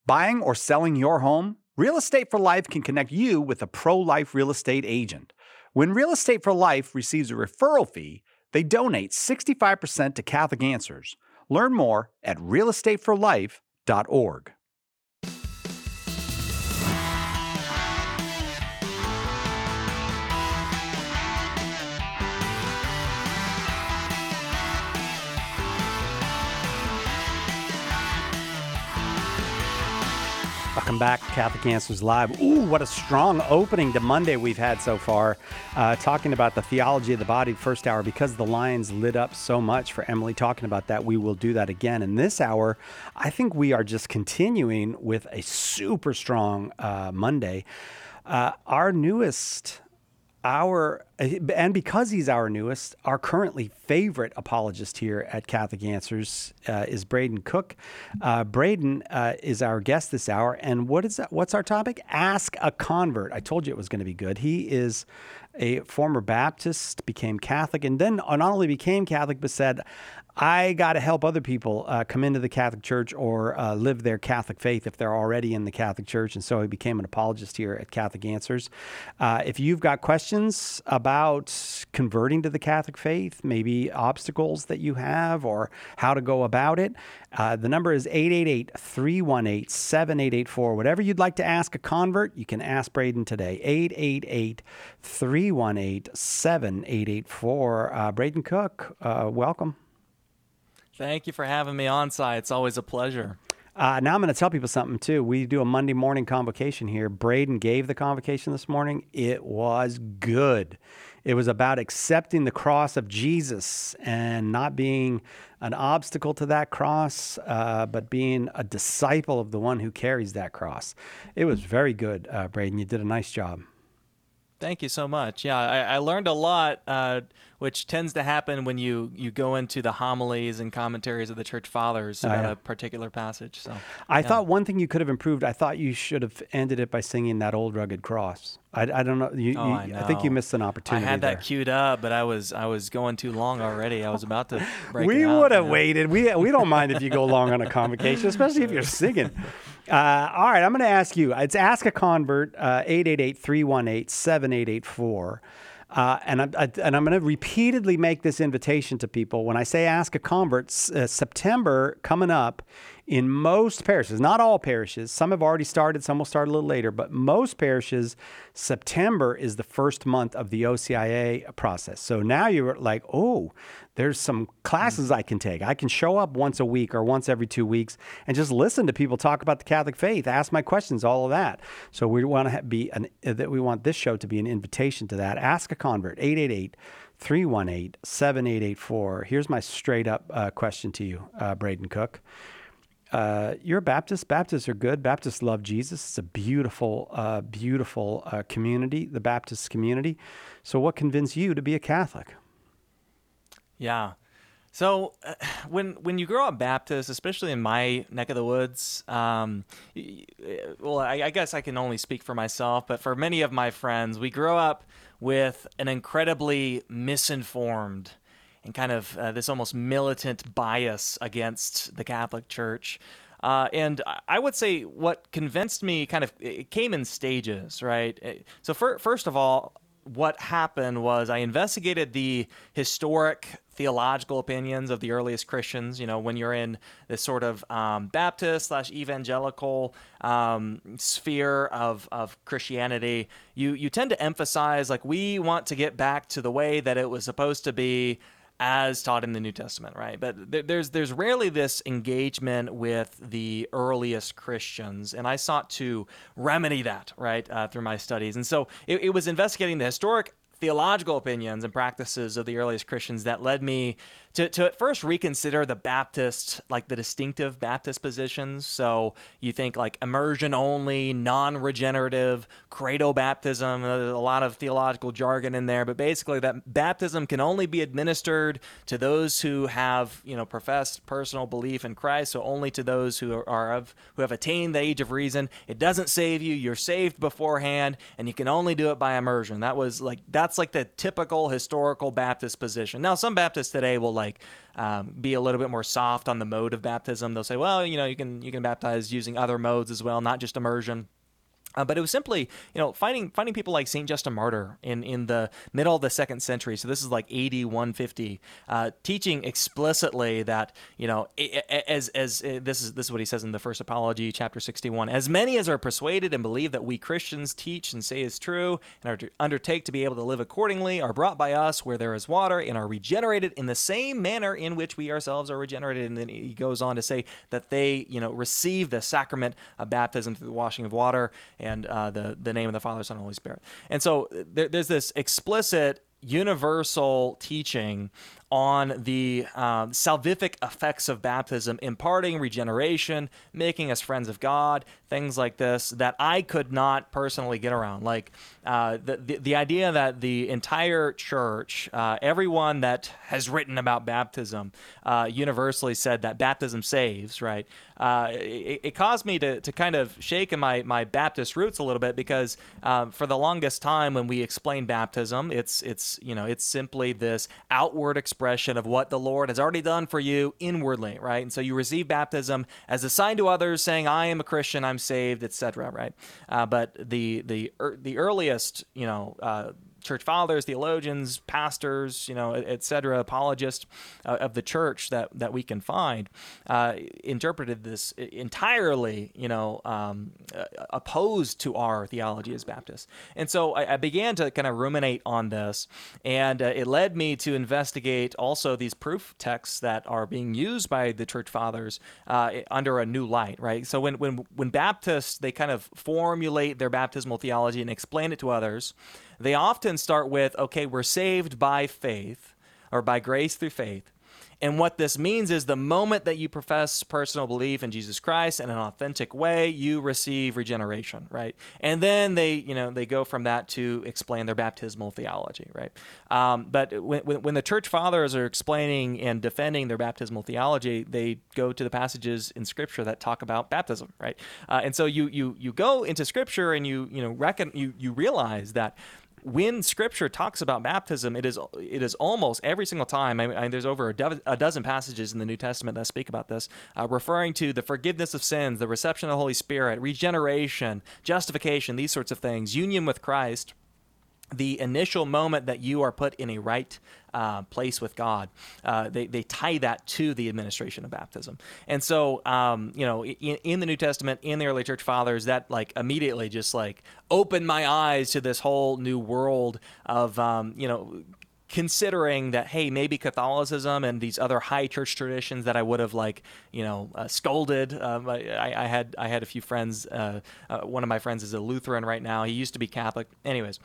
Buying or selling your home? Real Estate for Life can connect you with a pro-life real estate agent. When Real Estate for Life receives a referral fee, they donate 65% to Catholic Answers. Learn more at realestateforlife.org. Welcome back, Catholic Answers Live. Ooh, what a strong opening to Monday we've had so far, talking about the theology of the body first hour. Because the lines lit up so much for Emily talking about that, we will do that again. In this hour, I think we are just continuing with a super strong Monday. Our newest... and because he's our newest, our currently favorite apologist here at Catholic Answers is Braden Cook. Braden is our guest this hour. And what's our topic? Ask a Convert. I told you it was going to be good. He is a former Baptist, became Catholic, and then not only became Catholic, but said, I got to help other people come into the Catholic Church or live their Catholic faith if they're already in the Catholic Church. And so he became an apologist here at Catholic Answers. If you've got questions about converting to the Catholic faith, maybe obstacles that you have or how to go about it, the number is 888-318-7884. Whatever you'd like to ask a convert, you can ask Braden today. 888-318-7884. Braden Cook, welcome. Thank you for having me on site. It's always a pleasure. Now I'm going to tell people something too. We do a Monday morning convocation here. Braden gave the convocation this morning. It was good. It was about accepting the cross of Jesus and not being an obstacle to that cross, but being a disciple of the one who carries that cross. It was very good, Braden. You did a nice job. Thank you so much. Yeah, I learned a lot, which tends to happen when you go into the homilies and commentaries of the Church Fathers about a particular passage. So I thought one thing you could have improved, I thought you should have ended it by singing that old rugged cross. I don't know. I think you missed an opportunity. I had that there. Queued up, but I was going too long already. I was about to break We it out, would have waited. We don't mind if you go long on a convocation, especially if you're singing. All right, I'm going to ask you. It's Ask a Convert, 888-318-7884. And I'm going to repeatedly make this invitation to people. When I say Ask a Convert, September coming up in most parishes, not all parishes, some have already started, some will start a little later, but most parishes, September is the first month of the OCIA process. So now you're like, oh, there's some classes I can take. I can show up once a week or once every 2 weeks and just listen to people talk about the Catholic faith, ask my questions, all of that. So we want to we want this show to be an invitation to that. Ask a Convert, 888-318-7884. Here's my straight up question to you, Braden Cook. You're a Baptist. Baptists are good. Baptists love Jesus. It's a beautiful, beautiful community, the Baptist community. So what convinced you to be a Catholic? Yeah. So when you grow up Baptist, especially in my neck of the woods, I guess I can only speak for myself, but for many of my friends, we grow up with an incredibly misinformed and kind of this almost militant bias against the Catholic Church. And I would say what convinced me it came in stages, right? So first of all, what happened was I investigated the historic theological opinions of the earliest Christians. You know, when you're in this sort of Baptist/evangelical sphere of Christianity, you tend to emphasize, like, we want to get back to the way that it was supposed to be as taught in the New Testament, right? But there's rarely this engagement with the earliest Christians, and I sought to remedy that, right, through my studies. And so it was investigating the historic theological opinions and practices of the earliest Christians that led me to at first reconsider the Baptist, like the distinctive Baptist positions. So you think like immersion only, non-regenerative, credo baptism, there's a lot of theological jargon in there, but basically that baptism can only be administered to those who have, professed personal belief in Christ, so only to those who have attained the age of reason. It doesn't save you, you're saved beforehand, and you can only do it by immersion. That's That's like the typical historical Baptist position. Now, some Baptists today will be a little bit more soft on the mode of baptism. They'll say, well, you can baptize using other modes as well, not just immersion. But it was simply, finding people like Saint Justin Martyr in the middle of the 2nd century. So this is like AD 150, teaching explicitly that, this is what he says in the First Apology, chapter 61. As many as are persuaded and believe that we Christians teach and say is true, and are to undertake to be able to live accordingly, are brought by us where there is water, and are regenerated in the same manner in which we ourselves are regenerated. And then he goes on to say that they, receive the sacrament of baptism through the washing of water, and the name of the Father, Son, and Holy Spirit. And so there's this explicit universal teaching on the salvific effects of baptism, imparting regeneration, making us friends of God, things like this that I could not personally get around. Like the idea that the entire church, everyone that has written about baptism, universally said that baptism saves, right? It caused me to kind of shake in my Baptist roots a little bit, because for the longest time when we explain baptism, it's simply this outward expression of what the Lord has already done for you inwardly, right? And so you receive baptism as a sign to others, saying, "I am a Christian, I'm saved," etc. Right? But the earliest, church fathers, theologians, pastors, et cetera, apologists of the church that we can find, interpreted this entirely, opposed to our theology as Baptists. And so I began to kind of ruminate on this, and it led me to investigate also these proof texts that are being used by the church fathers under a new light, right? So when Baptists, they kind of formulate their baptismal theology and explain it to others, they often start with, okay, we're saved by faith, or by grace through faith. And what this means is the moment that you profess personal belief in Jesus Christ in an authentic way, you receive regeneration, right? And then they go from that to explain their baptismal theology, right? But when the church fathers are explaining and defending their baptismal theology, they go to the passages in Scripture that talk about baptism, right? And so you go into Scripture and you realize that when Scripture talks about baptism, it is almost every single time. There's over a dozen passages in the New Testament that speak about this, referring to the forgiveness of sins, the reception of the Holy Spirit, regeneration, justification, these sorts of things, union with Christ, the initial moment that you are put in a right place with God. They tie that to the administration of baptism. And so, in the New Testament, in the early church fathers, that immediately just opened my eyes to this whole new world of, considering that, hey, maybe Catholicism and these other high church traditions that I would have scolded. I had a few friends. One of my friends is a Lutheran right now. He used to be Catholic. Anyways,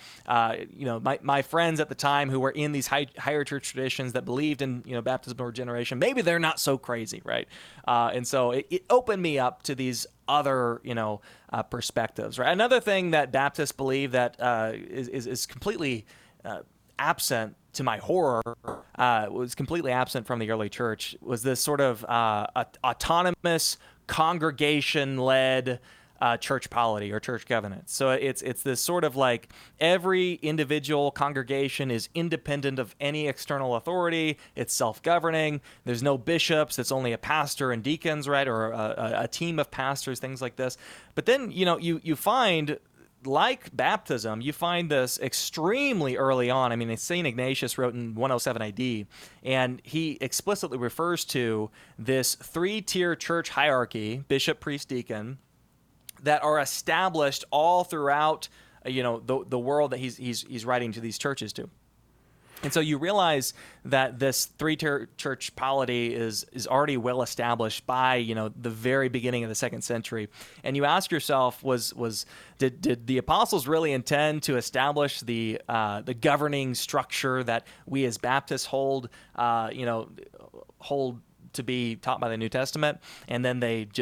my friends at the time who were in these higher church traditions that believed in baptismal regeneration, maybe they're not so crazy, right? And so it opened me up to these other perspectives, right? Another thing that Baptists believe that is completely absent, to my horror, was completely absent from the early church, was this sort of autonomous, congregation-led church polity or church governance. So it's this sort of every individual congregation is independent of any external authority. It's self-governing. There's no bishops. It's only a pastor and deacons, right, or a team of pastors, things like this. But then you find, like baptism, you find this extremely early on. I mean, St. Ignatius wrote in 107 AD, and he explicitly refers to this 3-tier church hierarchy, bishop, priest, deacon, that are established all throughout the world that he's writing to these churches to. And so you realize that this 3-tier church polity is already well established by the very beginning of the 2nd century, and you ask yourself, did the apostles really intend to establish the governing structure that we as Baptists hold to be taught by the New Testament, and then they just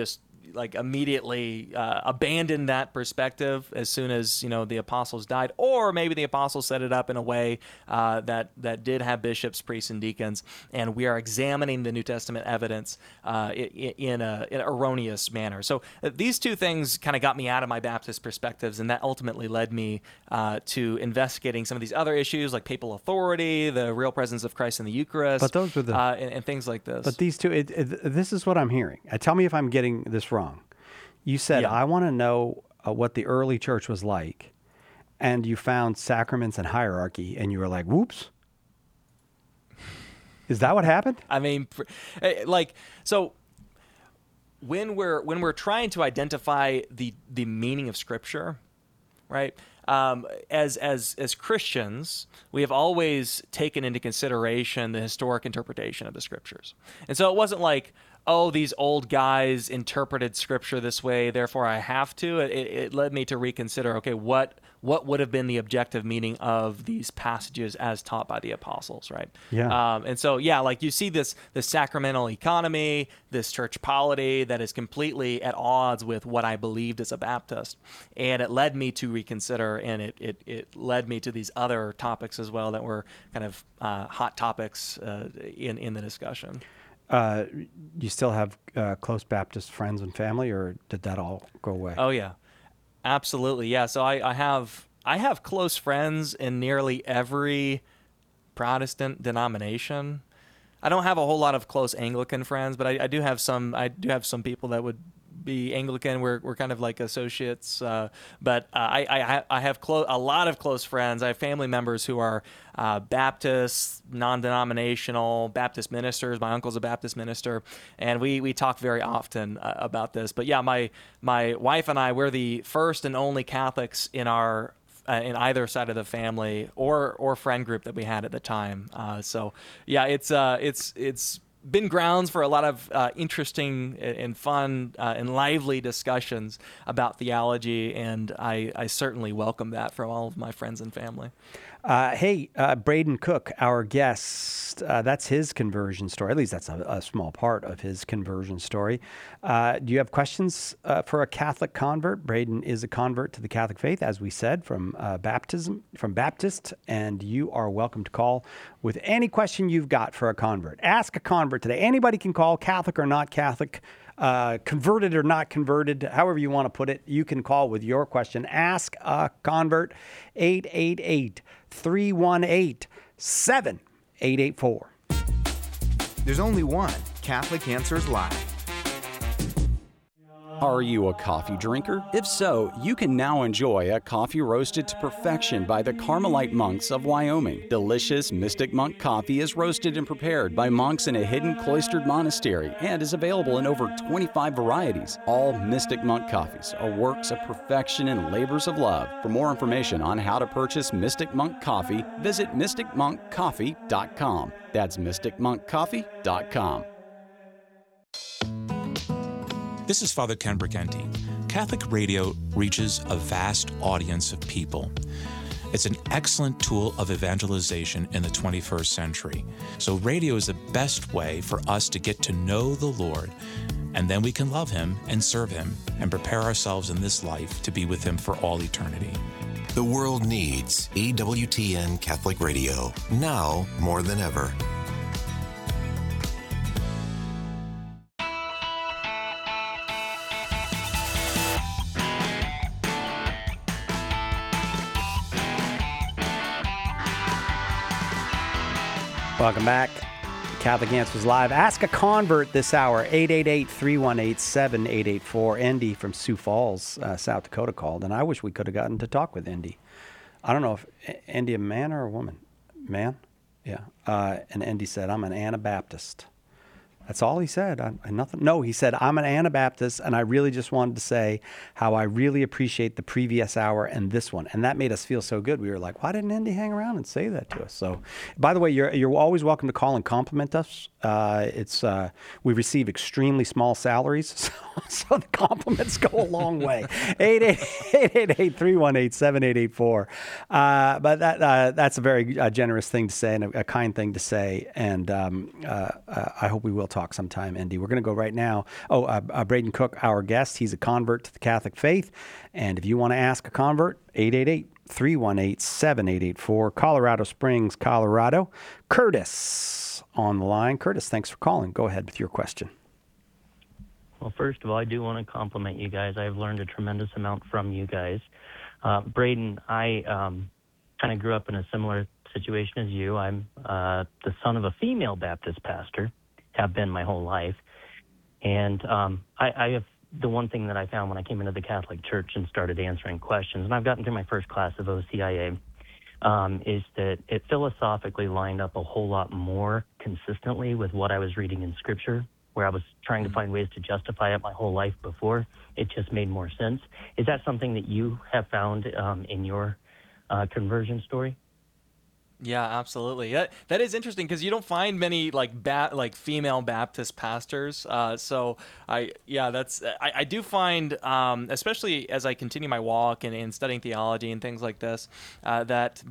like immediately abandoned that perspective as soon as the apostles died, or maybe the apostles set it up in a way that did have bishops, priests, and deacons, and we are examining the New Testament evidence in an erroneous manner. So these two things kind of got me out of my Baptist perspectives, and that ultimately led me to investigating some of these other issues like papal authority, the real presence of Christ in the Eucharist, But those were the and things like this. But these two, this is what I'm hearing. Tell me if I'm getting this wrong. You said, Yeah. I want to know what the early church was like, and you found sacraments and hierarchy, and you were like, whoops. Is that what happened? I mean, so when we're trying to identify the meaning of Scripture, right? As Christians, we have always taken into consideration the historic interpretation of the Scriptures, and so it wasn't like, oh, these old guys interpreted Scripture this way, therefore I have to. It led me to reconsider, okay, what would have been the objective meaning of these passages as taught by the apostles, right? Yeah. And so, like you see this sacramental economy, this church polity that is completely at odds with what I believed as a Baptist. And it led me to reconsider, and it led me to these other topics as well that were kind of hot topics in the discussion. You still have close Baptist friends and family, or did that all go away? Oh yeah, absolutely. Yeah. So I have close friends in nearly every Protestant denomination. I don't have a whole lot of close Anglican friends, but I do have some. I do have some people that would be Anglican. We're kind of like associates, but I have a lot of close friends. I have family members who are Baptists, non-denominational Baptist ministers. My uncle's a Baptist minister, and we talk very often about this. But yeah, my wife and I, we're the first and only Catholics in our in either side of the family or friend group that we had at the time. So yeah, it's been grounds for a lot of interesting and fun and lively discussions about theology, and I certainly welcome that from all of my friends and family. Hey, Braden Cook, our guest, that's his conversion story. At least that's a small part of his conversion story. Do you have questions for a Catholic convert? Braden is a convert to the Catholic faith, as we said, from Baptist, and you are welcome to call with any question you've got for a convert. Ask a convert today. Anybody can call, Catholic or not Catholic, converted or not converted, however you want to put it. You can call with your question. Ask a convert, 888-318-7884. There's only one Catholic Answers Live. Are you a coffee drinker? If so, you can now enjoy a coffee roasted to perfection by the Carmelite monks of Wyoming. Delicious Mystic Monk coffee is roasted and prepared by monks in a hidden cloistered monastery and is available in over 25 varieties. All Mystic Monk coffees are works of perfection and labors of love. For more information on how to purchase Mystic Monk coffee, visit mysticmonkcoffee.com. That's mysticmonkcoffee.com. This is Father Ken Briganti. Catholic radio reaches a vast audience of people. It's an excellent tool of evangelization in the 21st century. So radio is the best way for us to get to know the Lord, and then we can love Him and serve Him and prepare ourselves in this life to be with Him for all eternity. The world needs EWTN Catholic Radio, now more than ever. Welcome back. Catholic Answers Live. Ask a convert this hour, 888-318-7884. Andy from Sioux Falls, South Dakota called, and I wish we could have gotten to talk with Andy. I don't know if Andy a man or a woman. Man? Yeah. And Andy said, I'm an Anabaptist. That's all he said. Nothing. No, he said, I'm an Anabaptist, and I really just wanted to say how I really appreciate the previous hour and this one. And that made us feel so good. We were like, why didn't Andy hang around and say that to us? So, by the way, you're always welcome to call and compliment us. We receive extremely small salaries, so the compliments go a long way. 888-318-7884. But that's a very generous thing to say and a kind thing to say. And I hope we will talk talk sometime, Indy. We're going to go right now. Braden Cook, our guest, he's a convert to the Catholic faith. And if you want to ask a convert, 888-318-7884, Colorado Springs, Colorado. Curtis on the line. Curtis, thanks for calling. Go ahead with your question. Well, first of all, I do want to compliment you guys. I've learned a tremendous amount from you guys. Braden, I kind of grew up in a similar situation as you. I'm the son of a female Baptist pastor, have been my whole life. And I have the one thing that I found when I came into the Catholic Church and started answering questions, and I've gotten through my first class of OCIA, is that it philosophically lined up a whole lot more consistently with what I was reading in Scripture, where I was trying to find ways to justify it my whole life before. It just made more sense. Is that something that you have found in your conversion story? Yeah, absolutely. That is interesting because you don't find many like female Baptist pastors. So I do find, especially as I continue my walk and studying theology and things like this, that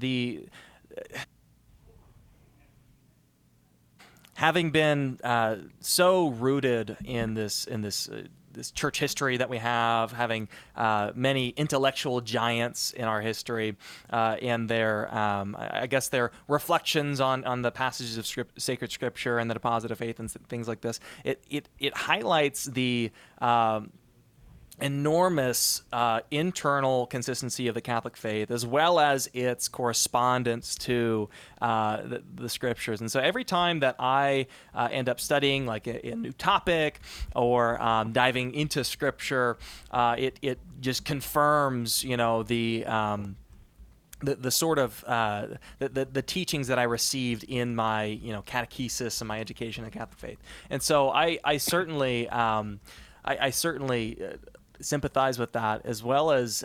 having been so rooted in this church history that we have, having many intellectual giants in our history, and their reflections on the passages of sacred Scripture and the deposit of faith and things like this, it highlights the enormous internal consistency of the Catholic faith, as well as its correspondence to the Scriptures. And so every time that I end up studying like a new topic or diving into Scripture, it just confirms, the sort of the teachings that I received in my catechesis and my education in the Catholic faith. And so I certainly sympathize with that, as well as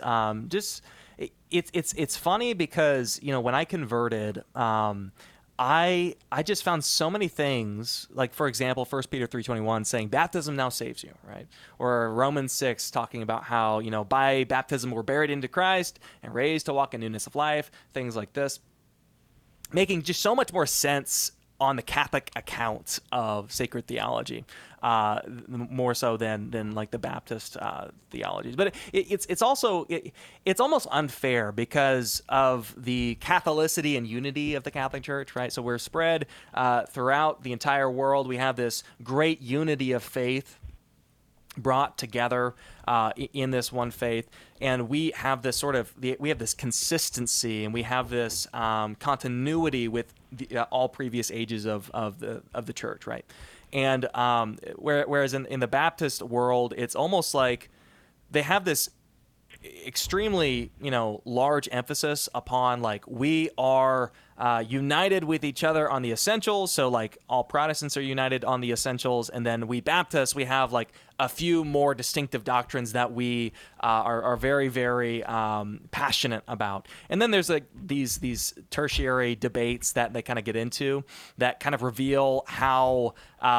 it's funny because when I converted, I just found so many things, like for example 1 Peter 3:21 saying baptism now saves you, right? Or Romans 6 talking about how by baptism we're buried into Christ and raised to walk in newness of life, things like this, making just so much more sense on the Catholic account of sacred theology, more so than like the Baptist theologies. But it's also it's almost unfair because of the Catholicity and unity of the Catholic Church, right? So we're spread throughout the entire world. We have this great unity of faith brought together in this one faith, and we have this we have this consistency, and we have this continuity with all previous ages of the church, right? And whereas in the Baptist world, it's almost like they have this extremely large emphasis upon like we are united with each other on the essentials. So like all Protestants are united on the essentials, and then we Baptists, we have like a few more distinctive doctrines that we are very, very passionate about. And then there's like these tertiary debates that they kind of get into that kind of reveal how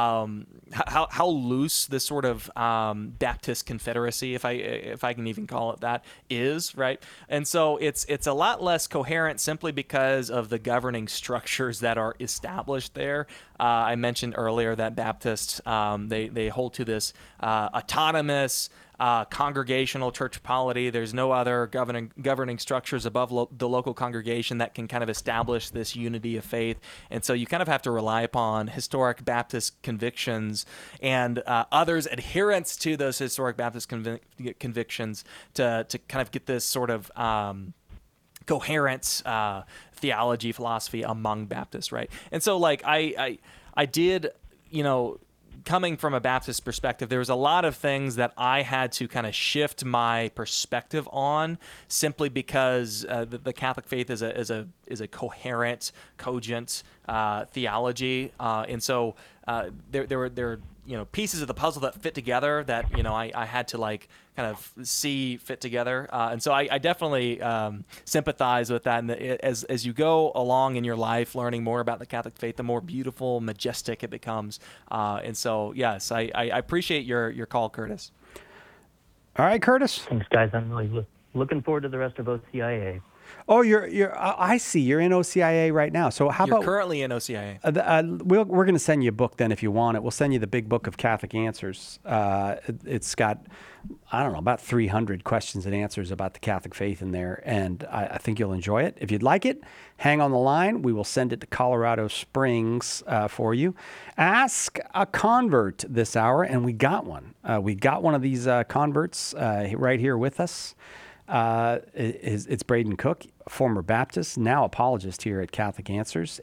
loose this sort of Baptist confederacy, if I can even call it that, is, right? And so it's a lot less coherent simply because of the governing structures that are established there. I mentioned earlier that Baptists they hold to this autonomous congregational church polity. There's no other governing structures above the local congregation that can kind of establish this unity of faith. And so you kind of have to rely upon historic Baptist convictions and others' adherence to those historic Baptist convictions to kind of get this sort of coherent theology, philosophy among Baptists, right? And so like I did, coming from a Baptist perspective, there was a lot of things that I had to kind of shift my perspective on, simply because the Catholic faith is a coherent, cogent theology, and so there were pieces of the puzzle that fit together that I had to like kind of see fit together, and so I definitely sympathize with that. And as you go along in your life, learning more about the Catholic faith, the more beautiful, majestic it becomes. And so yes, I appreciate your call, Curtis. All right, Curtis. Thanks, guys. I'm really looking forward to the rest of OCIA. Oh, I see. You're in OCIA right now. So how You're about currently in OCIA. we're going to send you a book then if you want it. We'll send you the big book of Catholic Answers. It's got, I don't know, about 300 questions and answers about the Catholic faith in there, and I think you'll enjoy it. If you'd like it, hang on the line. We will send it to Colorado Springs for you. Ask a convert this hour, and we got one. We got one of these converts right here with us. It's Braden Cook, former Baptist, now apologist here at Catholic Answers.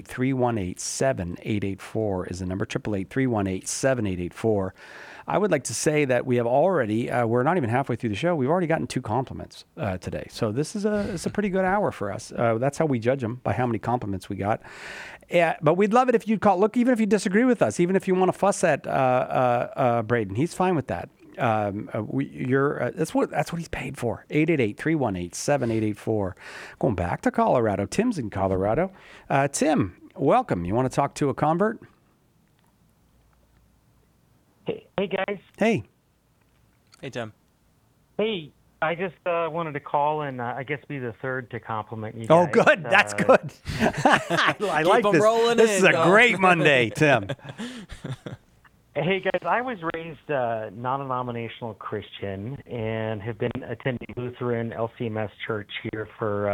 888-318-7884 is the number, 888-318-7884. I would like to say that we have already, we're not even halfway through the show, we've already gotten 2 compliments today. So this is it's a pretty good hour for us. That's how we judge them, by how many compliments we got. But we'd love it if you'd call. Look, even if you disagree with us, even if you want to fuss at Braden, he's fine with that. That's what he's paid for. 888-318-7884. Going back to Colorado. Tim's in Colorado. Tim, welcome. You want to talk to a convert? Hey guys. Hey. Hey, Tim. Hey, I just wanted to call and I guess be the third to compliment you Oh, guys. good. That's good. I like this. This is a great Monday, Tim. Hey guys, I was raised non-denominational Christian and have been attending Lutheran LCMS church here for,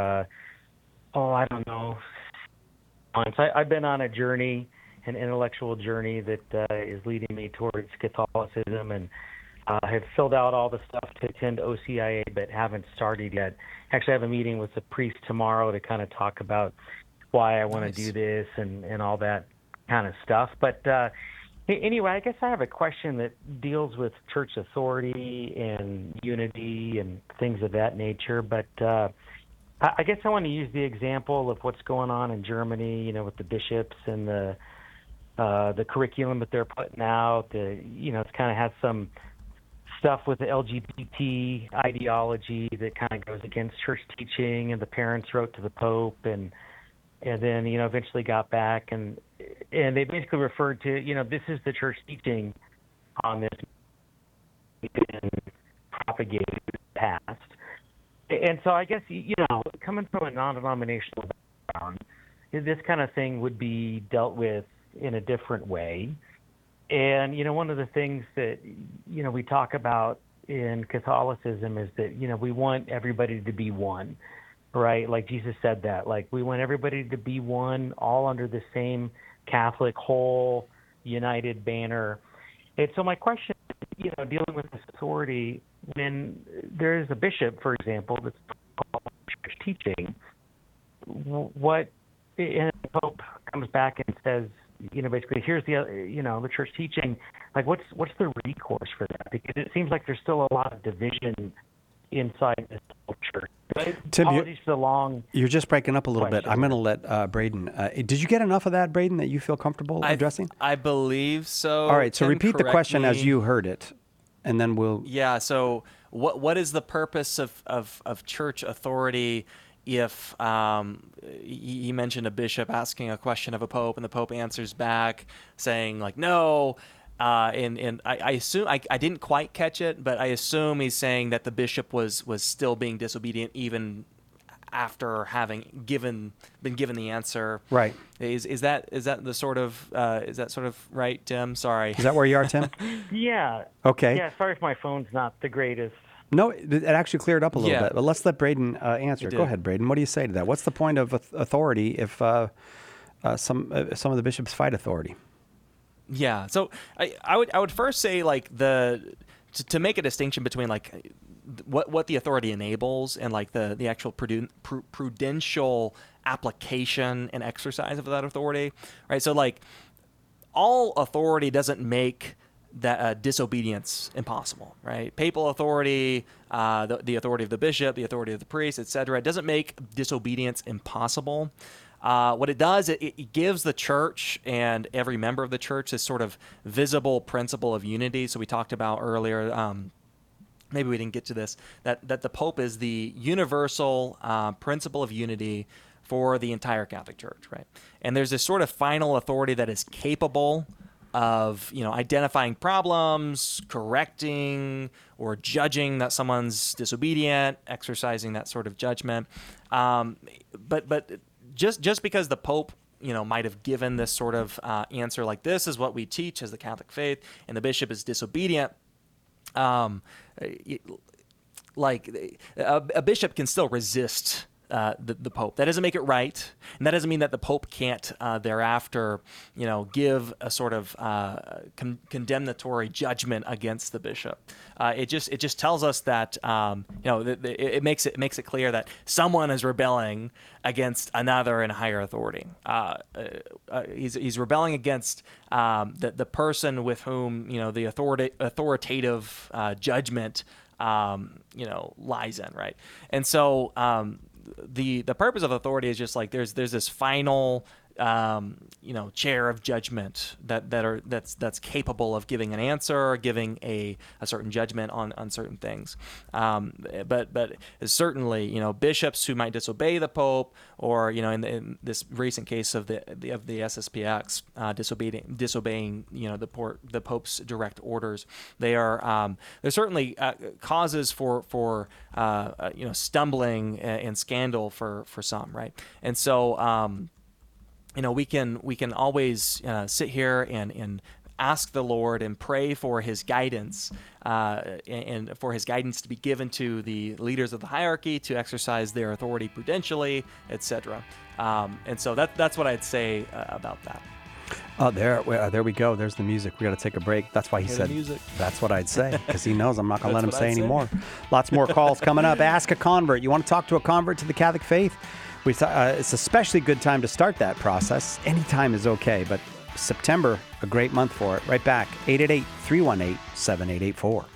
I don't know, months. I've been on a journey, an intellectual journey that is leading me towards Catholicism, and have filled out all the stuff to attend OCIA, but haven't started yet. Actually, I have a meeting with the priest tomorrow to kind of talk about why I want to do this and all that kind of stuff. But anyway, I guess I have a question that deals with church authority and unity and things of that nature. But I guess I want to use the example of what's going on in Germany, with the bishops and the curriculum that they're putting out. It's kind of has some stuff with the LGBT ideology that kind of goes against church teaching, and the parents wrote to the Pope and then eventually got back and they basically referred to this is the church teaching on this and propagated in the past. And so I guess coming from a non-denominational background, this kind of thing would be dealt with in a different way. And one of the things that we talk about in Catholicism is that we want everybody to be one. Right, like Jesus said that. Like we want everybody to be one, all under the same Catholic, whole, united banner. And so my question, dealing with this authority, when there is a bishop, for example, that's called church teaching, and the Pope comes back and says, basically, here's the church teaching. Like, what's the recourse for that? Because it seems like there's still a lot of division inside this church. Tim, apologies for the long. You're just breaking up a little bit. I'm going to let Braden. Did you get enough of that, Braden, that you feel comfortable addressing? I believe so. All right. So Tim, repeat the question as you heard it, and then we'll. Yeah. So what is the purpose of church authority? If he mentioned a bishop asking a question of a pope, and the pope answers back saying like no. And I assume I didn't quite catch it, but I assume he's saying that the bishop was still being disobedient even after having been given the answer. Right. Is that the sort of right, Tim? Sorry. Is that where you are, Tim? Yeah. Okay. Yeah. Sorry if my phone's not the greatest. No, it actually cleared up a little bit. But let's let Braden answer. Go ahead, Braden. What do you say to that? What's the point of authority if some of the bishops fight authority? Yeah, so I would first say like to make a distinction between like what the authority enables and like the actual prudential application and exercise of that authority, right? So like all authority doesn't make that disobedience impossible, right? Papal authority, the authority of the bishop, the authority of the priest, etc. It doesn't make disobedience impossible. What it does, it gives the church and every member of the church this sort of visible principle of unity. So we talked about earlier, maybe we didn't get to this, that the Pope is the universal principle of unity for the entire Catholic Church, right? And there's this sort of final authority that is capable of identifying problems, correcting or judging that someone's disobedient, exercising that sort of judgment. But just because the Pope might have given this sort of answer, like this is what we teach as the Catholic faith, and the bishop is disobedient, like a bishop can still resist the Pope. That doesn't make it right, and that doesn't mean that the Pope can't thereafter, give a sort of condemnatory judgment against the bishop. It just tells us that it makes it clear that someone is rebelling against another in higher authority. He's rebelling against the person with whom the authoritative judgment lies in, right? And so the purpose of authority is just like there's this final chair of judgment that's capable of giving an answer, giving a certain judgment on certain things. But certainly, bishops who might disobey the Pope, or in this recent case of the SSPX disobeying the Pope's direct orders, there's certainly causes for stumbling and scandal for some, right? And so we can always sit here and ask the Lord and pray for His guidance, and for His guidance to be given to the leaders of the hierarchy to exercise their authority prudentially, etc. And so that's what I'd say about that. Oh, there we go. There's the music. We got to take a break. That's why he said music. That's what I'd say, because he knows I'm not going to let him say anymore. Lots more calls coming up. Ask a convert. You want to talk to a convert to the Catholic faith? It's especially good time to start that process. Any time is okay, but September, a great month for it. Right back, 888-318-7884.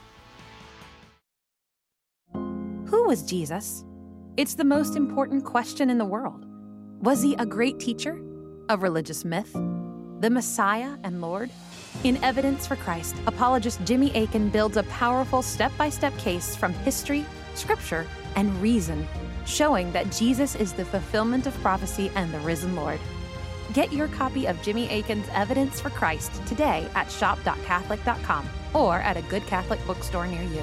Who was Jesus? It's the most important question in the world. Was he a great teacher? A religious myth? The Messiah and Lord? In Evidence for Christ, apologist Jimmy Akin builds a powerful step-by-step case from history, scripture, and reason, showing that Jesus is the fulfillment of prophecy and the risen Lord. Get your copy of Jimmy Akin's Evidence for Christ today at shop.catholic.com or at a good Catholic bookstore near you.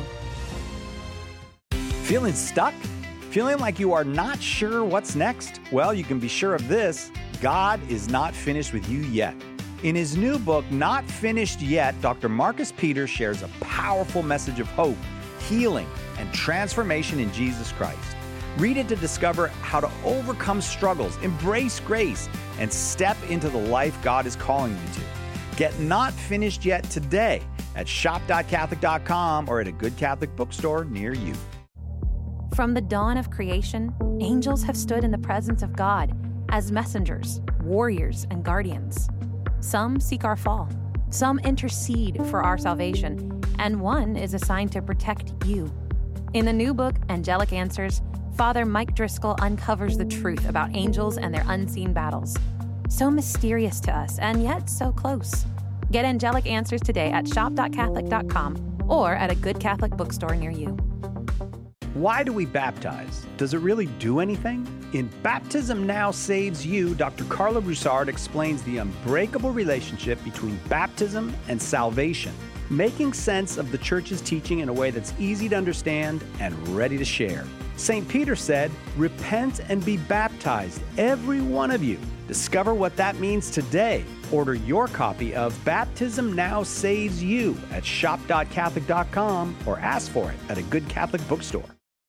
Feeling stuck? Feeling like you are not sure what's next? Well, you can be sure of this. God is not finished with you yet. In his new book, Not Finished Yet, Dr. Marcus Peters shares a powerful message of hope, healing, and transformation in Jesus Christ. Read it to discover how to overcome struggles, embrace grace, and step into the life God is calling you to. Get Not Finished Yet today at shop.catholic.com or at a good Catholic bookstore near you. From the dawn of creation, angels have stood in the presence of God as messengers, warriors, and guardians. Some seek our fall, some intercede for our salvation, and one is assigned to protect you. In the new book, Angelic Answers, Father Mike Driscoll uncovers the truth about angels and their unseen battles. So mysterious to us, and yet so close. Get Angelic Answers today at shop.catholic.com or at a good Catholic bookstore near you. Why do we baptize? Does it really do anything? In Baptism Now Saves You, Dr. Carla Broussard explains the unbreakable relationship between baptism and salvation, making sense of the Church's teaching in a way that's easy to understand and ready to share. St. Peter said, "Repent and be baptized, every one of you." Discover what that means today. Order your copy of Baptism Now Saves You at shop.catholic.com or ask for it at a good Catholic bookstore.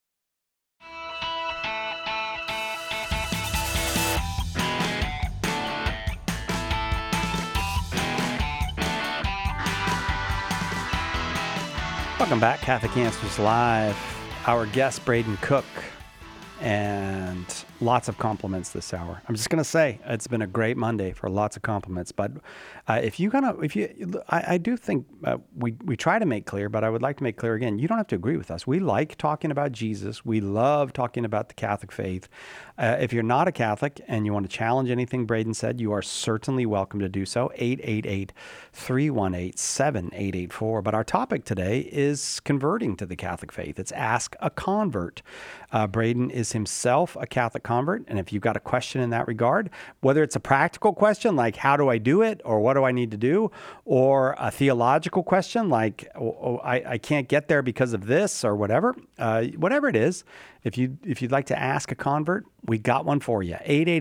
Welcome back, Catholic Answers Live. Our guest, Braden Cook, and lots of compliments this hour. I'm just going to say it's been a great Monday for lots of compliments. But I do think we try to make clear, but I would like to make clear again, you don't have to agree with us. We like talking about Jesus. We love talking about the Catholic faith. If you're not a Catholic and you want to challenge anything Braden said, you are certainly welcome to do so. 888-318-7884. But our topic today is converting to the Catholic faith. It's Ask a Convert. Braden is is himself a Catholic convert. And if you've got a question in that regard, whether it's a practical question like, how do I do it? Or what do I need to do? Or a theological question like, I can't get there because of this or whatever. Whatever it is, if you'd like to ask a convert, we got one for you.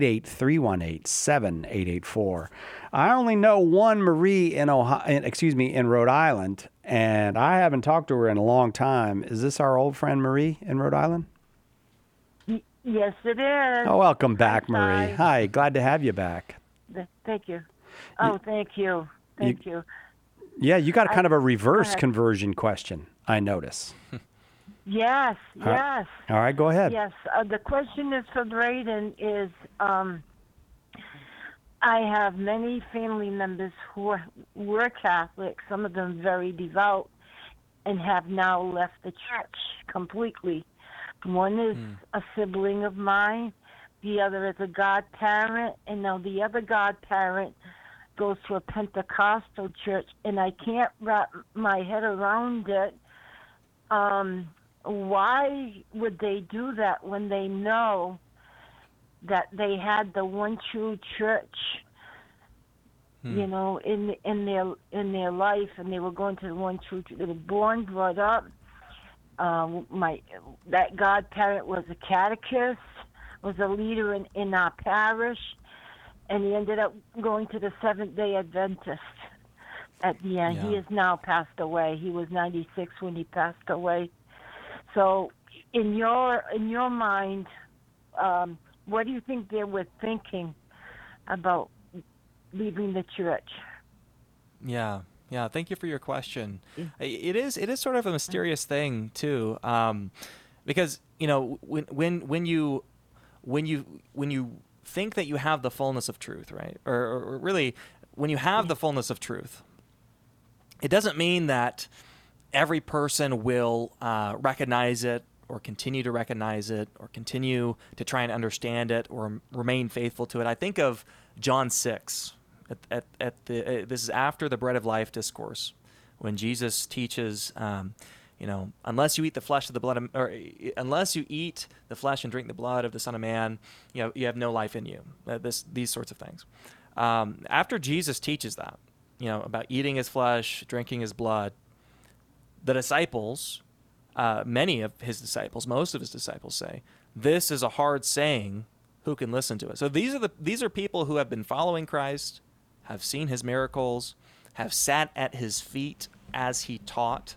888-318-7884. I only know one Marie in Rhode Island, and I haven't talked to her in a long time. Is this our old friend Marie in Rhode Island? Yes, it is. Oh, welcome back, Marie. Hi. Hi, glad to have you back. Thank you. Oh, thank you. Thank you. Yeah, you got kind of a reverse conversion question, I notice. Yes, yes. All right, go ahead. Yes, the question is for Braden is, I have many family members who were Catholic, some of them very devout, and have now left the church completely. One is a sibling of mine, the other is a godparent, and now the other godparent goes to a Pentecostal church, and I can't wrap my head around it. Why would they do that when they know that they had the one true church, you know, in their life, and they were going to the one true church? They were born, brought up. That godparent was a catechist, was a leader in our parish, and he ended up going to the Seventh-day Adventist at the end. Yeah. He has now passed away. He was 96 when he passed away. So, in your mind, what do you think they were thinking about leaving the church? Yeah. Thank you for your question. It is sort of a mysterious thing too, because you know when you think that you have the fullness of truth, right? Or really, when you have the fullness of truth, it doesn't mean that every person will recognize it or continue to recognize it or continue to try and understand it or remain faithful to it. I think of John 6. This is after the Bread of Life discourse, when Jesus teaches, unless you eat the flesh of the blood, unless you eat the flesh and drink the blood of the Son of Man, you have no life in you. These sorts of things. After Jesus teaches that, about eating his flesh, drinking his blood, the disciples, many of his disciples, most of his disciples say, "This is a hard saying. Who can listen to it?" So these are people who have been following Christ, have seen his miracles, have sat at his feet as he taught,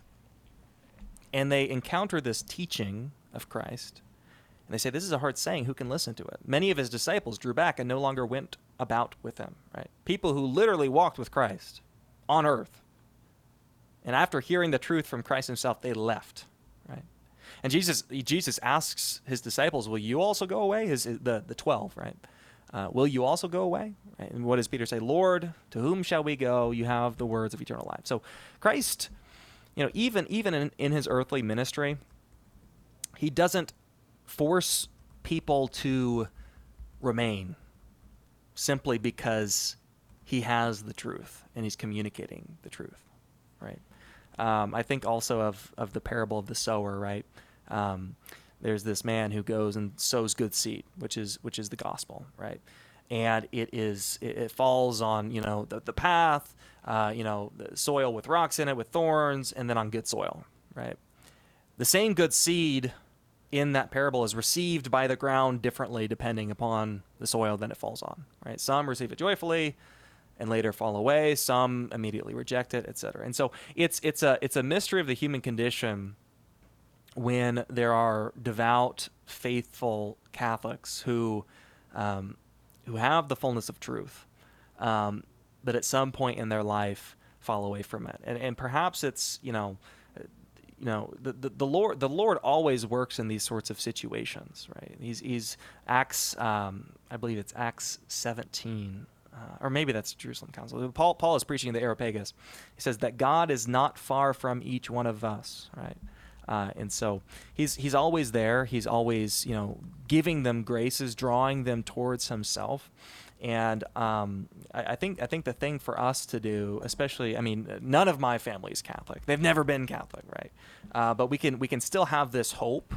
and they encounter this teaching of Christ, and they say, "This is a hard saying. Who can listen to it?" Many of his disciples drew back and no longer went about with him. Right? People who literally walked with Christ on earth, and after hearing the truth from Christ himself, they left. Right? And Jesus asks his disciples, "Will you also go away?" The 12, right? Will you also go away? Right? And what does Peter say? "Lord, to whom shall we go? You have the words of eternal life." So Christ, even in his earthly ministry, he doesn't force people to remain simply because he has the truth and he's communicating the truth, right? I think also of the parable of the sower, right? There's this man who goes and sows good seed, which is the gospel, right? And it falls on the path, the soil with rocks in it, with thorns, and then on good soil, right? The same good seed in that parable is received by the ground differently depending upon the soil that it falls on, right? Some receive it joyfully and later fall away. Some immediately reject it, etc. And so it's a mystery of the human condition when there are devout, faithful Catholics who have the fullness of truth, but at some point in their life fall away from it. And perhaps it's the Lord always works in these sorts of situations, right? He's Acts, I believe it's Acts 17. Or maybe that's Jerusalem Council. Paul is preaching the Areopagus. He says that God is not far from each one of us, right? And so he's always there. He's always, giving them graces, drawing them towards himself. And I think the thing for us to do, especially, none of my family is Catholic. They've never been Catholic, right? But we can still have this hope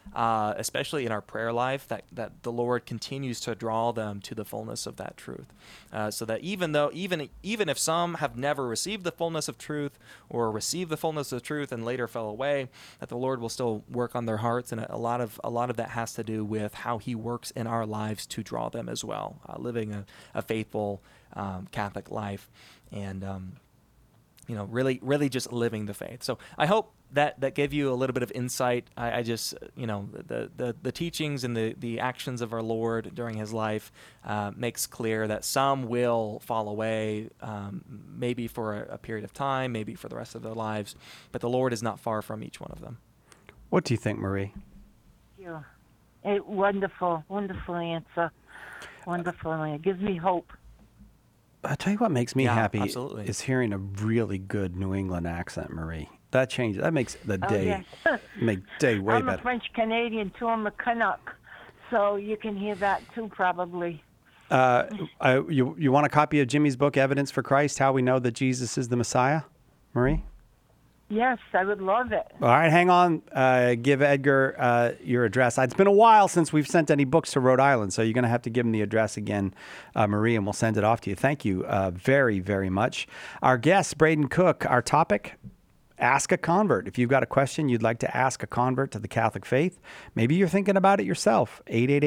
especially in our prayer life, that the Lord continues to draw them to the fullness of that truth. So that even if some have never received the fullness of truth or received the fullness of truth and later fell away, that the Lord will still work on their hearts. And a lot of that has to do with how He works in our lives to draw them as well, living a faithful Catholic life, and really just living the faith. So I hope that gave you a little bit of insight. I just, the teachings and the actions of our Lord during His life makes clear that some will fall away, maybe for a period of time, maybe for the rest of their lives, but the Lord is not far from each one of them. What do you think, Marie? Yeah. Wonderful answer. Wonderful. It gives me hope. I'll tell you what makes me happy absolutely. is hearing a really good New England accent, Marie. That changes. That makes the day make day way I'm better. a French Canadian too. I'm a Canuck, so you can hear that too probably. You want a copy of Jimmy's book, Evidence for Christ: How We Know That Jesus is the Messiah, Marie? Yes, I would love it. All right, hang on. Give Edgar your address. It's been a while since we've sent any books to Rhode Island, so you're going to have to give him the address again, Marie, and we'll send it off to you. Thank you very, very much. Our guest, Braden Cook, our topic, Ask a Convert. If you've got a question you'd like to ask a convert to the Catholic faith, maybe you're thinking about it yourself,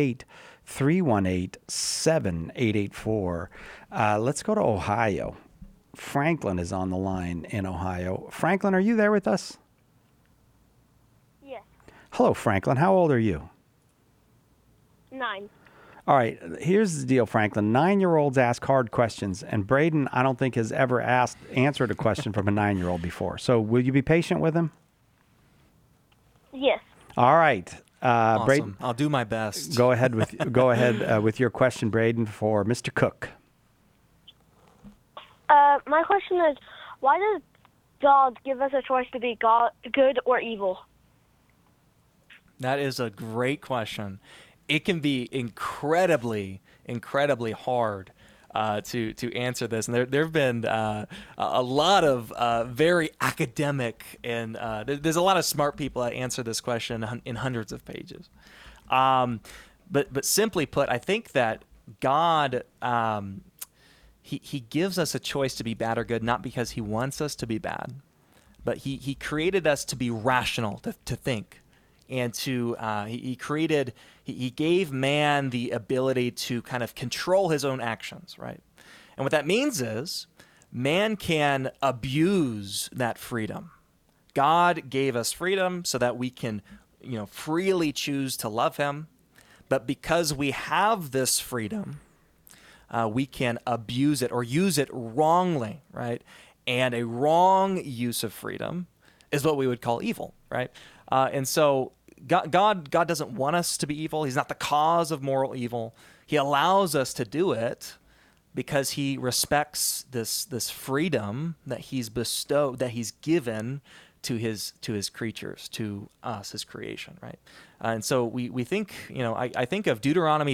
888-318-7884. Let's go to Ohio. Franklin is on the line in Ohio. Franklin, are you there with us? Yes. Hello, Franklin. How old are you? 9. All right. Here's the deal, Franklin. 9-year-olds ask hard questions, and Braden, I don't think, has ever answered a question from a 9-year-old before. So will you be patient with him? Yes. All right. Awesome. Braden, I'll do my best. Go ahead with your question, Braden, for Mr. Cook. My question is, why does God give us a choice to be good or evil? That is a great question. It can be incredibly hard to answer this, and there have been a lot of very academic and there's a lot of smart people that answer this question in hundreds of pages. But simply put, I think that God He gives us a choice to be bad or good, not because He wants us to be bad, but He created us to be rational, to think, and to He gave man the ability to kind of control his own actions, right? And what that means is man can abuse that freedom. God gave us freedom so that we can, freely choose to love Him, but because we have this freedom, we can abuse it or use it wrongly, right? And a wrong use of freedom is what we would call evil, right? And so God doesn't want us to be evil. He's not the cause of moral evil. He allows us to do it because He respects this freedom that He's bestowed, that He's given to His creatures, to us, His creation, right? And so we think, I think of Deuteronomy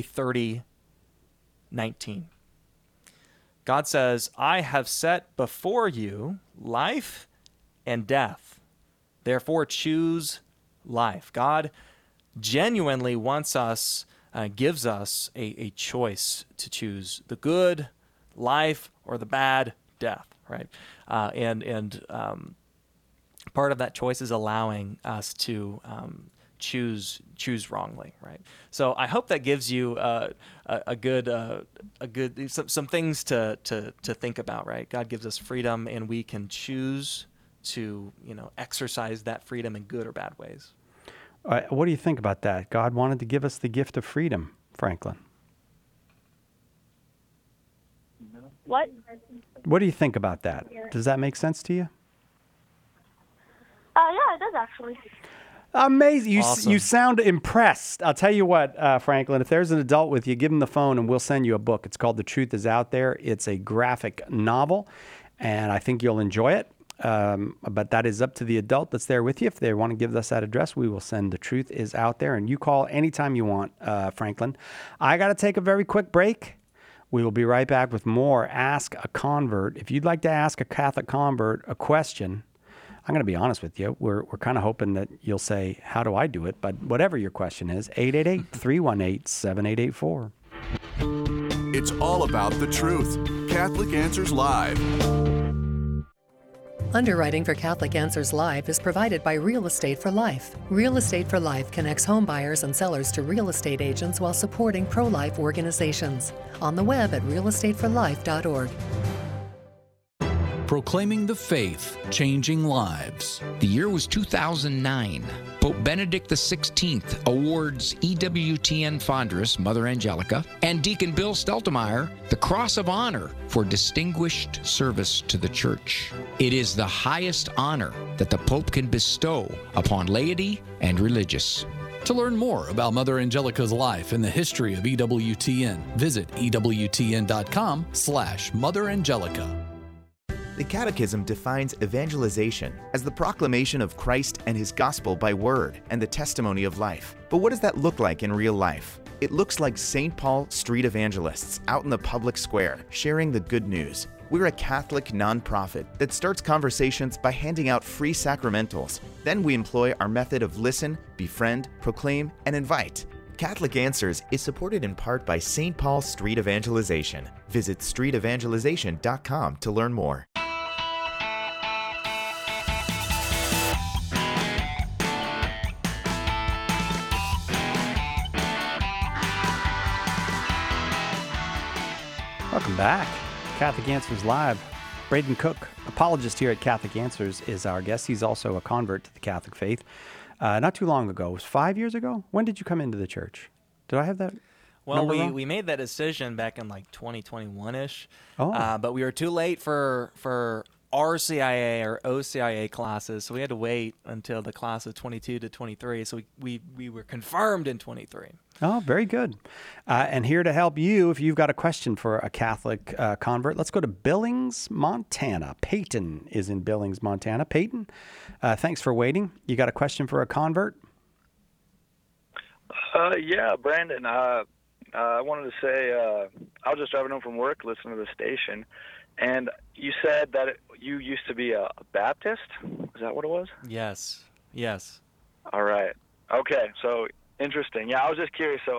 30:19. God says, I have set before you life and death. Therefore, choose life. God genuinely wants us, gives us a choice to choose the good life or the bad death, right? And part of that choice is allowing us to choose wrongly, right? So I hope that gives you a good some things to think about, right? God gives us freedom, and we can choose to exercise that freedom in good or bad ways. What do you think about that? God wanted to give us the gift of freedom, Franklin. What? What do you think about that? Does that make sense to you? Yeah, it does actually. Amazing. Awesome. You sound impressed. I'll tell you what, Franklin, if there's an adult with you, give him the phone and we'll send you a book. It's called The Truth Is Out There. It's a graphic novel, and I think you'll enjoy it. But that is up to the adult that's there with you. If they want to give us that address, we will send The Truth Is Out There, and you call anytime you want, Franklin. I got to take a very quick break. We will be right back with more Ask a Convert. If you'd like to ask a Catholic convert a question, I'm going to be honest with you. We're kind of hoping that you'll say, how do I do it? But whatever your question is, 888-318-7884. It's all about the truth. Catholic Answers Live. Underwriting for Catholic Answers Live is provided by Real Estate for Life. Real Estate for Life connects home buyers and sellers to real estate agents while supporting pro-life organizations. On the web at realestateforlife.org. Proclaiming the faith, changing lives. The year was 2009. Pope Benedict XVI awards EWTN Fondress, Mother Angelica, and Deacon Bill Steltemeyer the Cross of Honor for distinguished service to the Church. It is the highest honor that the Pope can bestow upon laity and religious. To learn more about Mother Angelica's life and the history of EWTN, visit EWTN.com/Mother Angelica. The Catechism defines evangelization as the proclamation of Christ and His gospel by word and the testimony of life. But what does that look like in real life? It looks like St. Paul street evangelists out in the public square sharing the good news. We're a Catholic nonprofit that starts conversations by handing out free sacramentals. Then we employ our method of listen, befriend, proclaim, and invite. Catholic Answers is supported in part by St. Paul Street Evangelization. Visit streetevangelization.com to learn more. Welcome back. Catholic Answers Live. Braden Cook, apologist here at Catholic Answers, is our guest. He's also a convert to the Catholic faith. Not too long ago. It was 5 years ago? When did you come into the church? Did I have that? Well, we made that decision back in like 2021-ish. Oh. But we were too late for RCIA or OCIA classes, so we had to wait until the class of 22 to 23. So we were confirmed in 23. Oh, very good. And here to help you, if you've got a question for a Catholic convert, let's go to Billings, Montana. Peyton is in Billings, Montana. Peyton, thanks for waiting. You got a question for a convert? Yeah, Brandon. I wanted to say I was just driving home from work, listening to the station, and you said that you used to be a Baptist. Is that what it was? Yes. All right. Okay. So interesting. Yeah, I was just curious. So,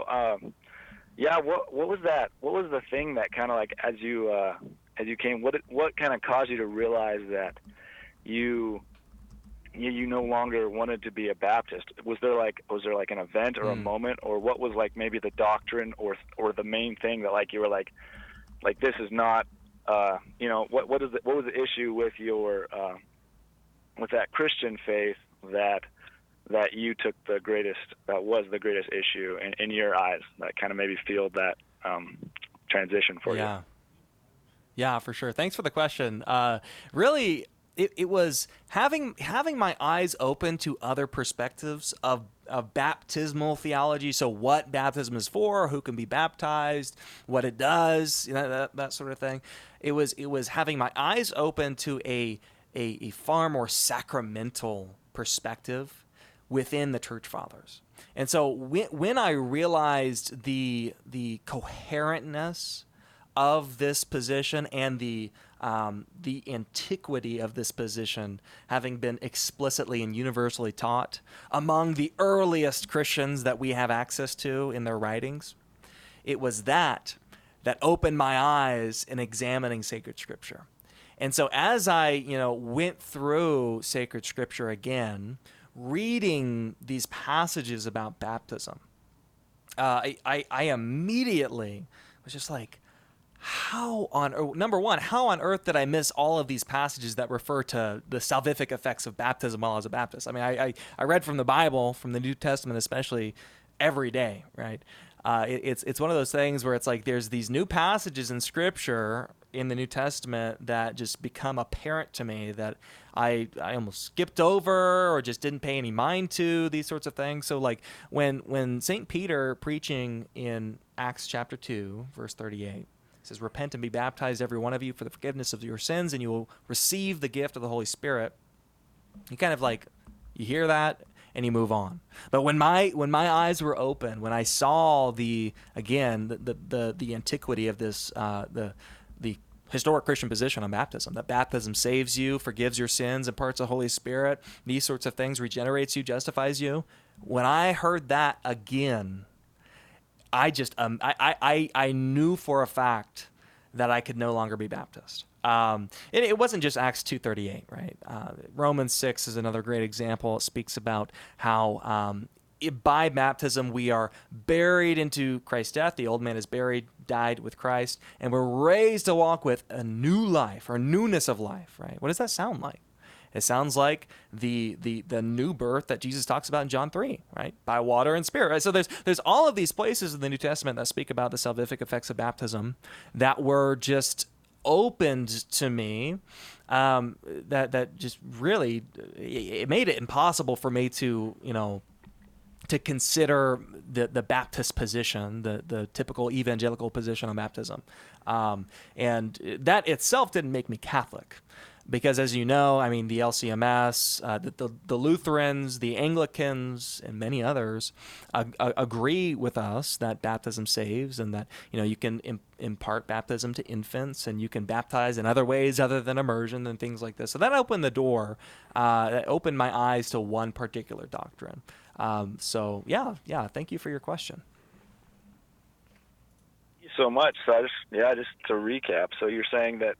what was that? What was the thing that kind of like as you came? What kind of caused you to realize that you no longer wanted to be a Baptist? Was there like an event or a moment, or what was like maybe the doctrine or the main thing that like you were like this is not what was the issue with your with that Christian faith that you took that was the greatest issue in your eyes that kind of maybe fueled that transition for you? Yeah, for sure. Thanks for the question. Really, it was having my eyes open to other perspectives of baptismal theology. So what baptism is for, who can be baptized, what it does, that sort of thing. It was having my eyes open to a far more sacramental perspective within the Church Fathers. And so when I realized the coherentness of this position and the antiquity of this position having been explicitly and universally taught among the earliest Christians that we have access to in their writings, it was that opened my eyes in examining sacred scripture. And so as I, went through sacred scripture again, reading these passages about baptism, I immediately was just like, number one, how on earth did I miss all of these passages that refer to the salvific effects of baptism while I was a Baptist? I mean, I read from the Bible, from the New Testament especially, every day, right? It's one of those things where it's like there's these new passages in Scripture in the New Testament that just become apparent to me that I almost skipped over or just didn't pay any mind to, these sorts of things. So like when St. Peter preaching in Acts chapter 2, verse 38, it says, "Repent and be baptized, every one of you, for the forgiveness of your sins, and you will receive the gift of the Holy Spirit." You kind of like, you hear that and you move on. But when my eyes were open, when I saw the antiquity of this, the historic Christian position on baptism, that baptism saves you, forgives your sins, imparts the Holy Spirit, these sorts of things, regenerates you, justifies you. When I heard that again, I just I knew for a fact that I could no longer be Baptist. It wasn't just Acts 2:38, right? Romans 6 is another great example. It speaks about how by baptism we are buried into Christ's death. The old man is buried, died with Christ, and we're raised to walk with a new life or newness of life, right? What does that sound like? It sounds like the new birth that Jesus talks about in John 3, right? By water and spirit, right? So there's all of these places in the New Testament that speak about the salvific effects of baptism that were just opened to me, that just really, it made it impossible for me to, to consider the Baptist position, the typical evangelical position on baptism. And that itself didn't make me Catholic. Because as you know, I mean, the LCMS, the Lutherans, the Anglicans, and many others agree with us that baptism saves, and that you can impart baptism to infants, and you can baptize in other ways other than immersion and things like this. So that opened the door, that opened my eyes to one particular doctrine. So yeah, thank you for your question. Thank you so much. So just to recap, so you're saying that.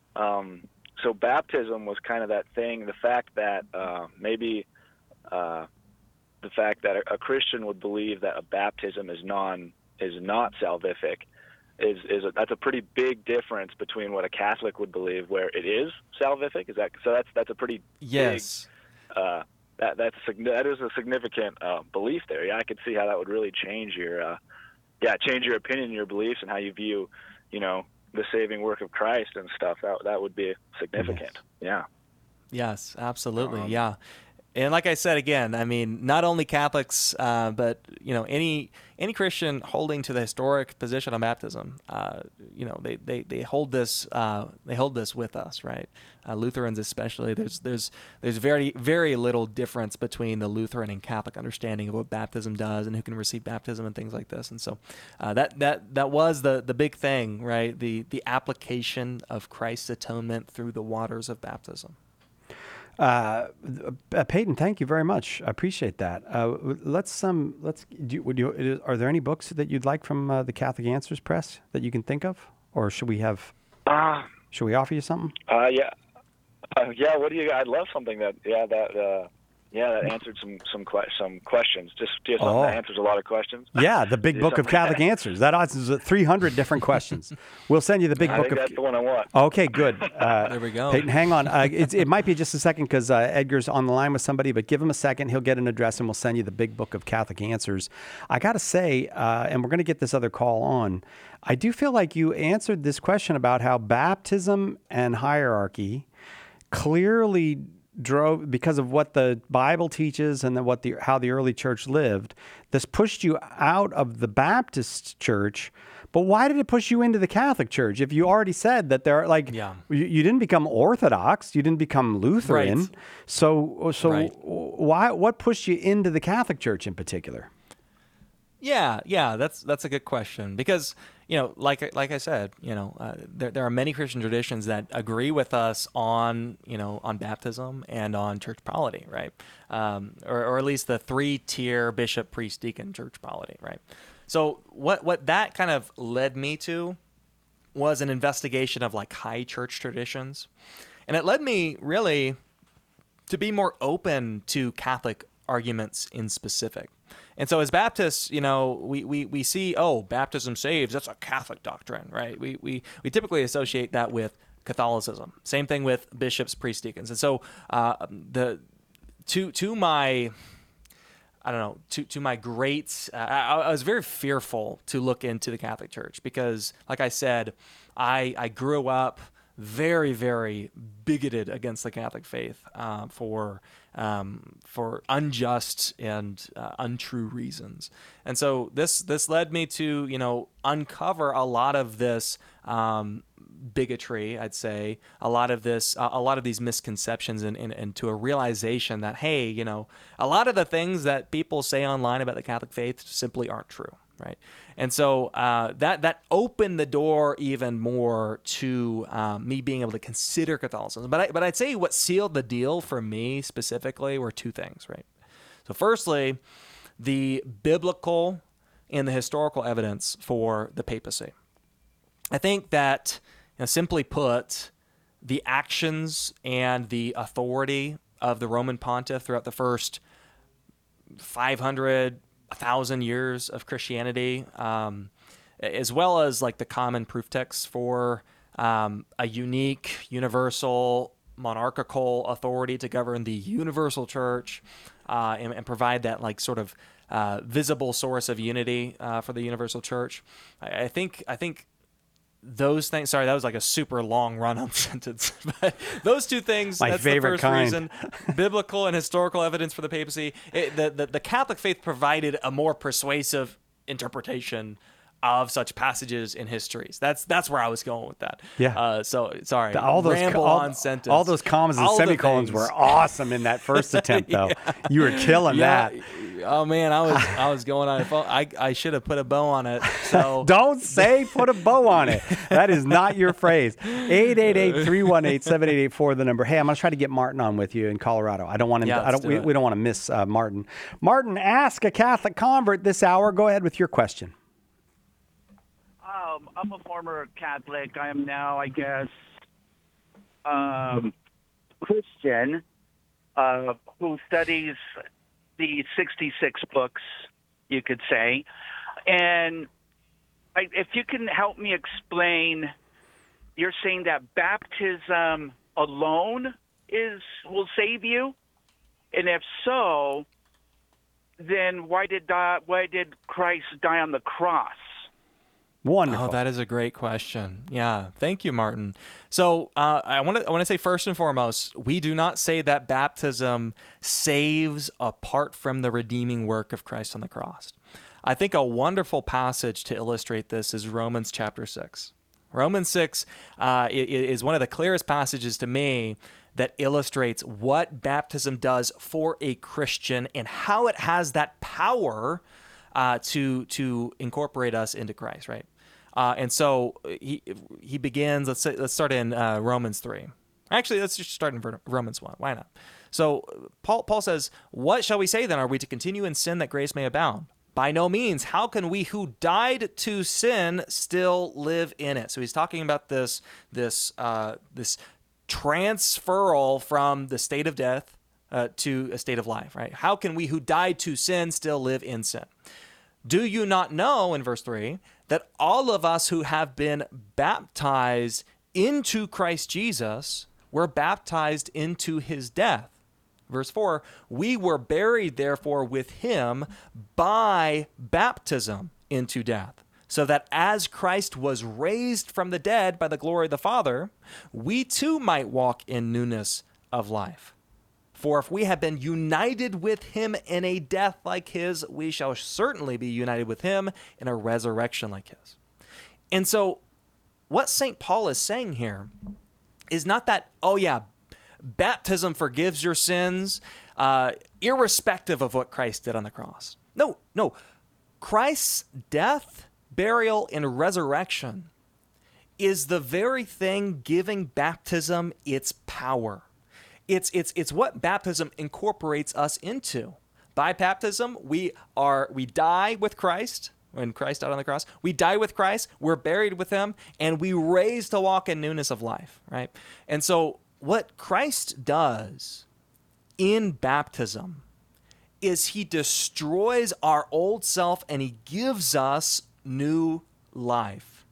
So baptism was kind of that thing, the fact that maybe the fact that a Christian would believe that a baptism is not salvific that's a pretty big difference between what a Catholic would believe, where it is salvific. Is that so? That's a pretty yes. Big, that is a significant belief there. Yeah, I could see how that would really change your opinion, your beliefs, and how you view the saving work of Christ and stuff. That would be significant. Yeah. Yes, absolutely. Yeah. And like I said, again, I mean, not only Catholics, but any Christian holding to the historic position on baptism, they hold this with us, right? Lutherans especially. There's very, very little difference between the Lutheran and Catholic understanding of what baptism does and who can receive baptism and things like this. And so that was the big thing, right? The application of Christ's atonement through the waters of baptism. Peyton, thank you very much. I appreciate that. Are there any books that you'd like from the Catholic Answers Press that you can think of, or should we offer you something? Yeah. What do you? I'd love something that answered some questions. Just something that answers a lot of questions. Yeah, the Big Book of Catholic Answers. That answers 300 different questions. We'll send you the Big Book. That's the one I want. Okay, good. There we go. Peyton, hang on. It might be just a second because Edgar's on the line with somebody, but give him a second. He'll get an address and we'll send you the Big Book of Catholic Answers. I got to say, and we're going to get this other call on, I do feel like you answered this question about how baptism and hierarchy clearly drove, because of what the Bible teaches and then how the early church lived, this pushed you out of the Baptist church. But why did it push you into the Catholic Church? If you already said that you didn't become Orthodox, you didn't become Lutheran. Right. So right. What pushed you into the Catholic Church in particular? Yeah, that's a good question, because like I said, there are many Christian traditions that agree with us on baptism and on church polity, right? Or at least the 3-tier bishop, priest, deacon church polity, right? So what that kind of led me to was an investigation of high church traditions, and it led me really to be more open to Catholic arguments in specific. And so as Baptists, we see, baptism saves, that's a Catholic doctrine, right? We typically associate that with Catholicism. Same thing with bishops, priests, deacons. And so to my great, I was very fearful to look into the Catholic Church because, like I said, I grew up very, very bigoted against the Catholic faith for unjust and untrue reasons. And so this led me to uncover a lot of this bigotry, I'd say, a lot of these misconceptions, and to a realization that, hey, a lot of the things that people say online about the Catholic faith simply aren't true. right? And so that opened the door even more to me being able to consider Catholicism. But I'd say what sealed the deal for me specifically were two things, right? So firstly, the biblical and the historical evidence for the papacy. I think that, simply put, the actions and the authority of the Roman pontiff throughout the first 500, 1,000 years of Christianity, as well as like the common proof texts for a unique, universal, monarchical authority to govern the universal church and provide that like sort of visible source of unity for the universal church. I think those things, sorry, that was like a super long run-on sentence, but those two things, my that's favorite the first kind. reason, biblical and historical evidence for the papacy. The Catholic faith provided a more persuasive interpretation of such passages in histories. That's where I was going with that. Yeah. So sorry, All those sentence. all those commas and All the semicolons things. were awesome in that first attempt, though. Yeah. You were killing that. Oh man, I was going on a phone. I should have put a bow on it. So Don't say put a bow on it. That is not your phrase. 888-318-7884, the number. Hey, I'm going to try to get Martin on with you in Colorado. I don't want him. Yeah, we don't want to miss Martin. Martin, ask a Catholic convert this hour. Go ahead with your question. I'm a former Catholic. I am now, I guess, Christian who studies the 66 books, you could say. And if you can help me explain, you're saying that baptism alone will save you? And if so, then why did Christ die on the cross? Wonderful. Oh, that is a great question. Yeah, thank you, Martin. So I want to say first and foremost, we do not say that baptism saves apart from the redeeming work of Christ on the cross. I think a wonderful passage to illustrate this is Romans chapter 6. Romans 6 is one of the clearest passages to me that illustrates what baptism does for a Christian and how it has that power to incorporate us into Christ, right? And so he begins. Let's start in Romans 3. Actually, let's just start in Romans 1. Why not? So Paul says, "What shall we say then? Are we to continue in sin that grace may abound? By no means. How can we who died to sin still live in it?" So he's talking about this transferal from the state of death to a state of life, right? How can we who died to sin still live in sin? Do you not know, in verse 3, that all of us who have been baptized into Christ Jesus were baptized into his death? Verse 4, we were buried, therefore, with him by baptism into death, so that as Christ was raised from the dead by the glory of the Father, we too might walk in newness of life. For if we have been united with him in a death like his, we shall certainly be united with him in a resurrection like his. And so what St. Paul is saying here is not that, oh yeah, baptism forgives your sins, irrespective of what Christ did on the cross. No. Christ's death, burial, and resurrection is the very thing giving baptism its power. It's what baptism incorporates us into. By baptism, we die with Christ. When Christ died on the cross, we die with Christ, we're buried with him, and we raised to walk in newness of life, right? And so what Christ does in baptism is he destroys our old self and he gives us new life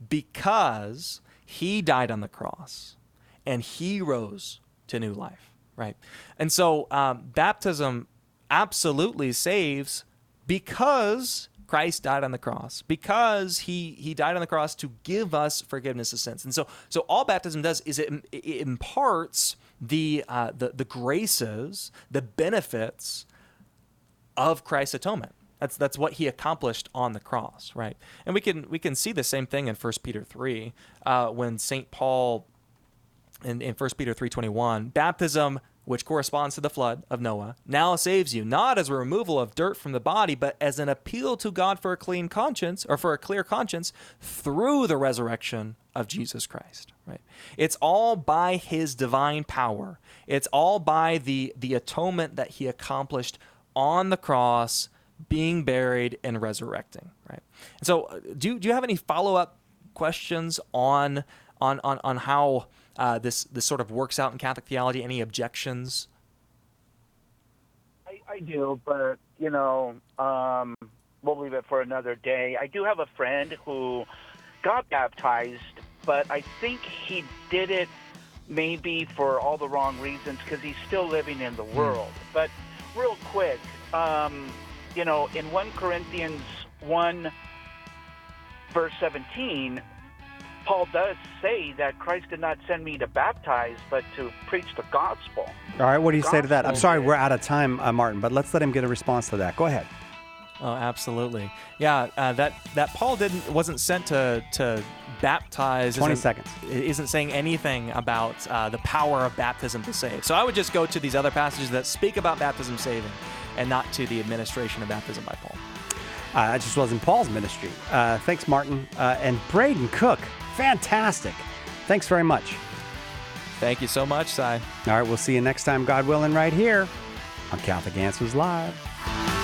because he died on the cross and he rose to new life, right? And so baptism absolutely saves because Christ died on the cross, because he died on the cross to give us forgiveness of sins. And so all baptism does is it imparts the graces, the benefits of Christ's atonement. That's what he accomplished on the cross, right? And we can see the same thing in 1 Peter 3 when St. Paul in 1 Peter 3:21, baptism which corresponds to the flood of Noah, now saves you, not as a removal of dirt from the body, but as an appeal to God for a clean conscience, or for a clear conscience, through the resurrection of Jesus Christ. Right? It's all by his divine power. It's all by the atonement that he accomplished on the cross, being buried and resurrecting. Right? And so, do you have any follow-up questions on how this sort of works out in Catholic theology? Any objections? I do, but, we'll leave it for another day. I do have a friend who got baptized, but I think he did it maybe for all the wrong reasons because he's still living in the world. But real quick, in 1 Corinthians 1, verse 17, Paul does say that Christ did not send me to baptize, but to preach the gospel. All right, what do you say to that? I'm sorry, we're out of time, Martin, but let's let him get a response to that. Go ahead. Oh, absolutely. Yeah, that Paul wasn't sent to baptize. 20 seconds. Isn't saying anything about the power of baptism to save. So I would just go to these other passages that speak about baptism saving, and not to the administration of baptism by Paul. That just wasn't Paul's ministry. Thanks, Martin. And Braden Cook, fantastic. Thanks very much. Thank you so much, Si. All right, we'll see you next time, God willing, right here on Catholic Answers Live.